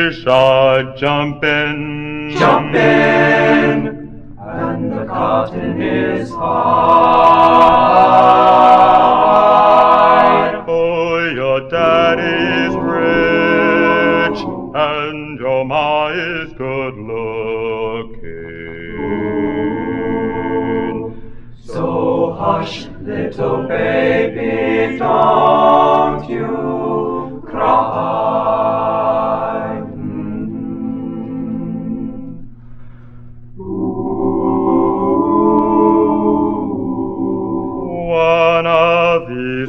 shall jump in, and the cotton is high. Oh, your daddy's rich, and your ma is good looking. So hush, little baby, don't you cry. One of these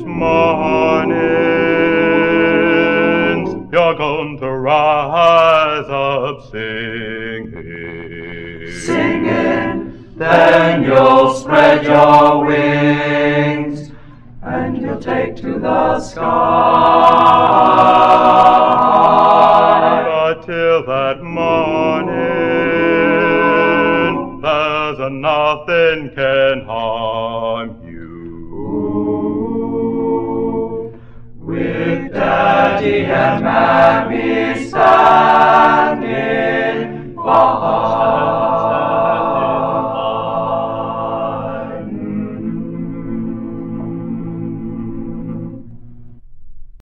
mornings, you're going to rise up singing. Singing, then you'll spread your wings, and you'll take to the sky. But till that morning, there's nothing can harm you. With Daddy and Mammy stand